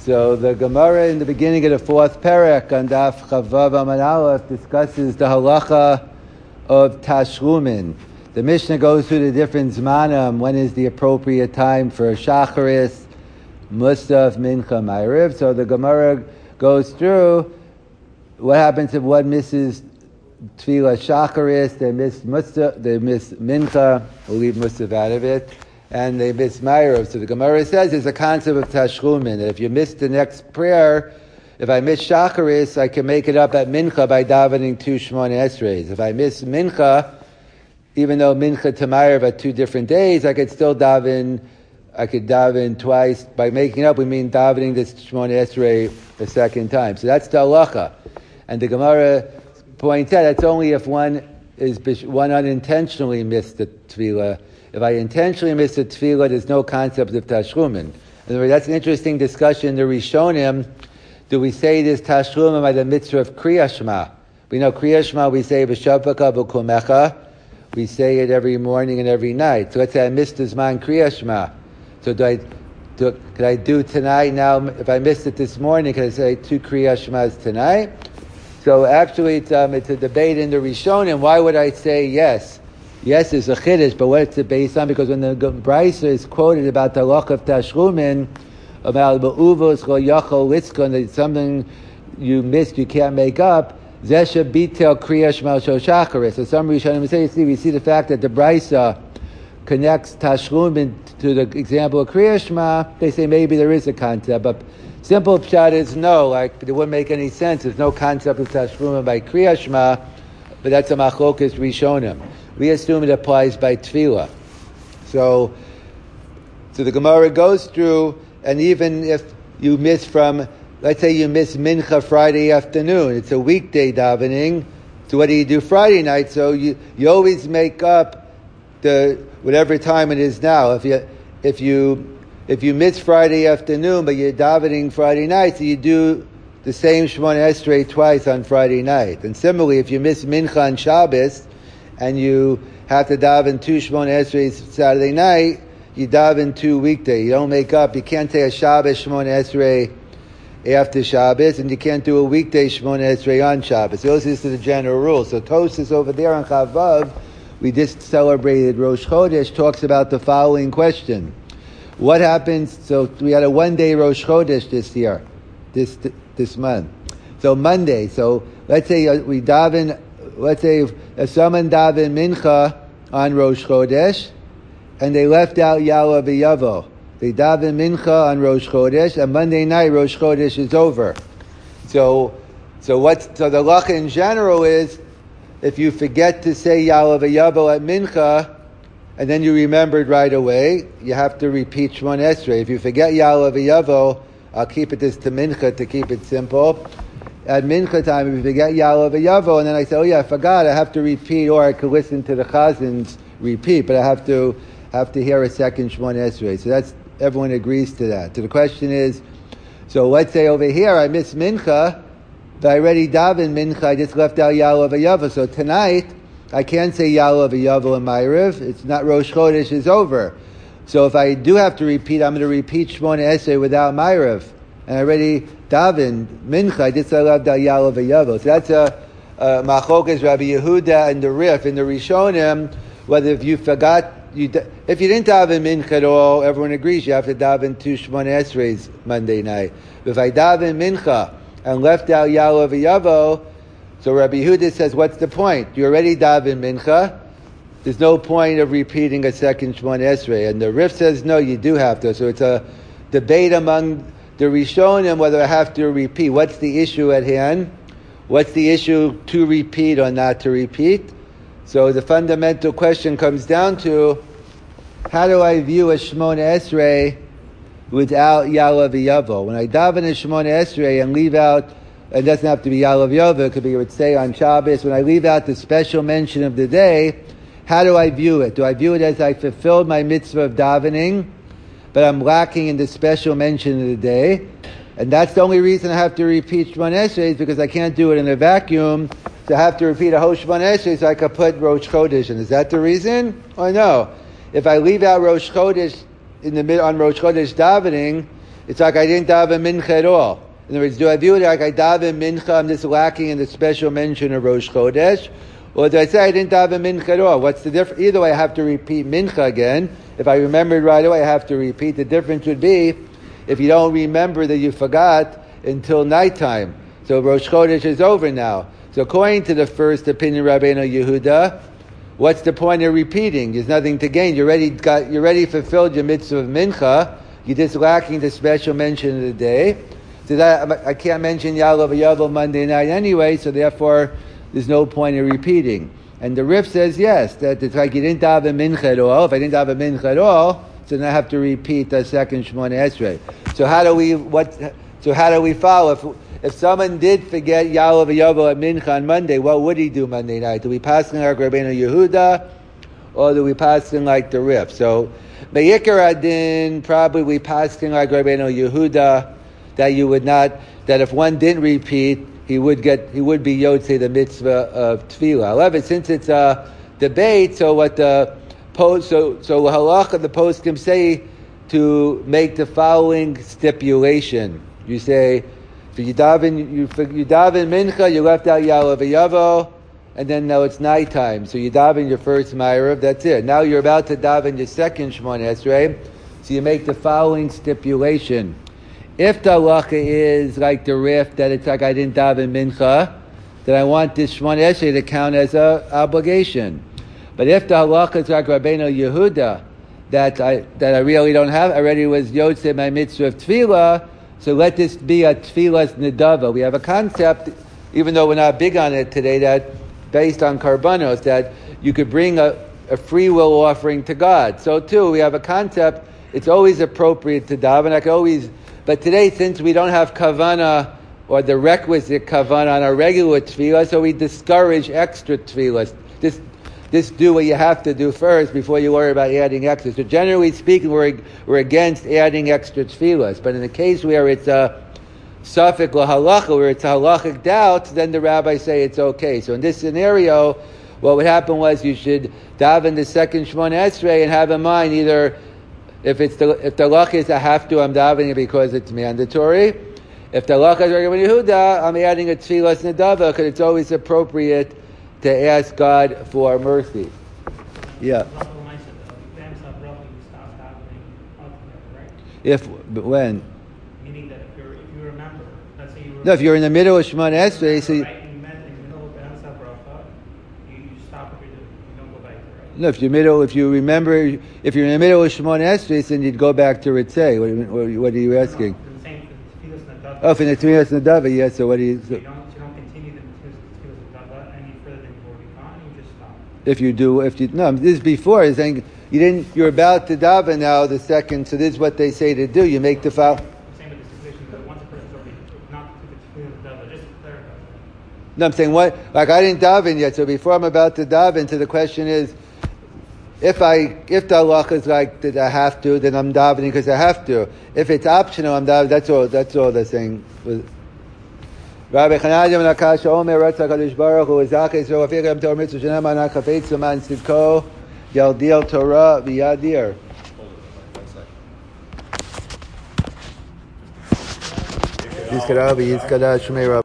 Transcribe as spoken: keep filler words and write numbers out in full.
So the Gemara in the beginning of the fourth parak on Daf Chavav Amud Aleph discusses the halacha of tashlumin. The Mishnah goes through the different zmanim. When is the appropriate time for shacharis, musaf, mincha, ma'ariv? So the Gemara goes through what happens if one misses tefillah shacharis, they miss musaf, they miss mincha. We'll leave musaf out of it. And they miss Ma'ariv. So the Gemara says there's a concept of tashlumin, that if you miss the next prayer, if I miss Shacharis, I can make it up at Mincha by davening two Shemona Esreis. If I miss Mincha, even though Mincha to Ma'ariv are two different days, I could still daven, I could daven twice. By making up, we mean davening this Shemona Esrei a second time. So that's the halacha. And the Gemara points out that's only if one is one unintentionally missed the tefillah. If I intentionally miss a tefillah, there's no concept of tashlumin. That's an interesting discussion in the Rishonim. Do we say this tashlumin by the mitzvah of Kriya Shema? We know Kriya Shema, we say v'shavaka v'kumecha. We say it every morning and every night. So let's say I missed the Zman Kriya Shema. So do I, do, could I do tonight now? If I missed it this morning, can I say two Kriya Shemas tonight? So actually it's, um, it's a debate in the Rishonim. Why would I say yes? Yes, it's a chiddush, but what it's based on? Because when the Brisa is quoted about the halacha of tashlumin, about be'uvos lo yachol litzkon, that something you missed, you can't make up. Zesha bitel kriya shema shel shacharis. So some Rishonim say, see, we see the fact that the Brisa connects tashlumin to the example of kriya shema. They say maybe there is a concept, but simple pshat is no. Like it wouldn't make any sense. There's no concept of tashlumin by kriya shema, but that's a machlokas Rishonim. We assume it applies by tefillah. So, so the Gemara goes through, and even if you miss from, let's say you miss mincha Friday afternoon, it's a weekday davening, so what do you do Friday night? So you, you always make up the, whatever time it is now. If you, if you, if you miss Friday afternoon, but you're davening Friday night, so you do the same Shemona Esrei twice on Friday night. And similarly, if you miss mincha on Shabbos, and you have to daven two Shemona Esrei Saturday night, you daven two weekday. You don't make up. You can't take a Shabbos Shemona Esrei after Shabbos, and you can't do a weekday Shemona Esrei on Shabbos. So this is the general rule. So Tosfos over there on Chavav, we just celebrated Rosh Chodesh, talks about the following question. What happens, so we had a one-day Rosh Chodesh this year, this this month. So Monday, so let's say we daven, let's say if, if someone daven mincha on Rosh Chodesh, and they left out Ya'aleh V'Yavo. They daven mincha on Rosh Chodesh, and Monday night Rosh Chodesh is over. So, so what's so the halacha in general is, if you forget to say Ya'aleh V'Yavo at mincha, and then you remembered right away, you have to repeat Shemona Esrei. If you forget Ya'aleh V'Yavo, I'll keep it this to mincha to keep it simple. At mincha time, if you forget Ya'aleh V'Yavo, and then I say, oh yeah, I forgot, I have to repeat, or I could listen to the chazans repeat, but I have to have to hear a second Shemona Esrei. So that's, everyone agrees to that. So the question is, so let's say over here, I miss mincha, but I already daven mincha, I just left out Ya'aleh V'Yavo. So tonight, I can't say Ya'aleh V'Yavo in Ma'ariv, it's not Rosh Chodesh, is over. So if I do have to repeat, I'm going to repeat Shemona Esrei without Ma'ariv. And I already daven mincha, I just left out Ya'aleh V'Yavo. So that's a, a machlokas Rabbi Yehuda and the Rif in the Rishonim, whether if you forgot, you if you didn't daven mincha at all, everyone agrees you have to daven two Shemona Esreis Monday night. But if I daven mincha and left out Ya'aleh V'Yavo, so Rabbi Yehuda says, what's the point? You already daven mincha. There's no point of repeating a second Shemona Esrei. And the Rif says, no, you do have to. So it's a debate among the Rishonim whether I have to repeat. What's the issue at hand? What's the issue to repeat or not to repeat? So the fundamental question comes down to, how do I view a Shemona Esrei without Ya'aleh V'Yavo? When I daven a Shemona Esrei and leave out, it doesn't have to be Ya'aleh V'Yavo, it could be, I would say, on Shabbos, when I leave out the special mention of the day, how do I view it? Do I view it as I fulfilled my mitzvah of davening, but I'm lacking in the special mention of the day? And that's the only reason I have to repeat Shemona Esrei, is because I can't do it in a vacuum. So I have to repeat a whole Shemona Esrei so I could put Rosh Chodesh in. Is that the reason? Or no? If I leave out Rosh Chodesh in the mid on Rosh Chodesh davening, it's like I didn't daven mincha at all. In other words, do I view it like I daven mincha, I'm just lacking in the special mention of Rosh Chodesh? Or do I say I didn't daven mincha at all? What's the difference? Either way, I have to repeat mincha again. If I remembered right away, I have to repeat. The difference would be if you don't remember that you forgot until nighttime. So Rosh Chodesh is over now. So according to the first opinion, Rabbeinu Yehuda, what's the point of repeating? There's nothing to gain. You already got, you already fulfilled your mitzvah of mincha. You're just lacking the special mention of the day. So that I can't mention Ya'aleh V'Yavo Monday night anyway. So therefore, there's no point in repeating. And the Rif says yes, that it's like you didn't daven mincha at all. If I didn't daven mincha at all, so then I have to repeat the second Shemona Esrei. So how do we what? So how do we follow? If if someone did forget Ya'aleh V'Yavo at mincha on Monday, what would he do Monday night? Do we pass in like Rabbeinu Yehuda, or do we pass in like the Rif? So Be'ikar Adin, probably we pass in like Rabbeinu Yehuda, that you would not, that if one didn't repeat, he would get, he would be Yotzei the mitzvah of Tefillah. However, since it's a debate, so what the post, so so halacha, the poskim say to make the following stipulation. You say, for you daven, you you daven mincha, you left out Ya'aleh V'Yavo, and then now it's nighttime. So you daven your first ma'ariv, that's it. Now you're about to daven your second Shemona Esrei, so you make the following stipulation. If the halacha is like the Rif, that it's like I didn't daven mincha, then I want this Shemona Esrei to count as a obligation. But if the halacha is like Rabbeinu Yehuda, that I that I really don't have, I already was Yotzei my mitzvah of Tefillah, so let this be a Tefillah's Nedava. We have a concept, even though we're not big on it today, that based on Karbanos, that you could bring a, a free will offering to God. So too, we have a concept, it's always appropriate to daven. I can always, but today, since we don't have kavana, or the requisite kavana on our regular tefillah, so we discourage extra tefillahs. Just, just do what you have to do first before you worry about adding extra. So generally speaking, we're, we're against adding extra tefillahs. But in the case where it's a suffix lahalacha, where it's a halachic doubt, then the rabbis say it's okay. So in this scenario, what would happen was you should daven the second Shemona Esrei and have in mind either if it's the if the halacha is I have to, I'm davening it because it's mandatory. If the halacha is Rabbeinu Yehuda, I'm adding a tefillah nedava because it's always appropriate to ask God for mercy. Yeah. If when? Meaning that if, you're, if you remember, let's say you remember. No, if you're in the middle of Shemona Esrei, so you, right in the middle of Be'emes HaBracha, you, you stop what you're doing. You don't go back to it, right? no, if you're middle, if you remember, if you're in the middle of Shemona Esrei, then you'd go back to Ritzei. What, what, what are you asking? No, no, the same for the Tefillas Nadava. Oh, for the Tefillas Nadava, yes. So what do you? So, you, don't, you don't continue the Tefillas Nadava any further than you've already gone. You just stop. if you do, if you no, this is before. Is saying you didn't. You're about to daven now. The second. So this is what they say to do. You make the foul. Same with the situation that once a person's already not to the Tefillas Nadava, just to clarify. No, I'm saying what? Like I didn't daven yet. So before I'm about to daven, so the question is, if I if the halacha is like that I have to, then I'm davening because I have to. If it's optional, I'm davening. That's all. That's all they're saying. Rabbi Chananya ben Akash Omer Ratzak Hakadosh Baruch Hu Zachei So Afirem Torah Mitzvah Shenam Anak Chafetz Saman Sidko Yaldiel Torah V'Yadir. Yizkara v'Yizkara Shmei Rabbi.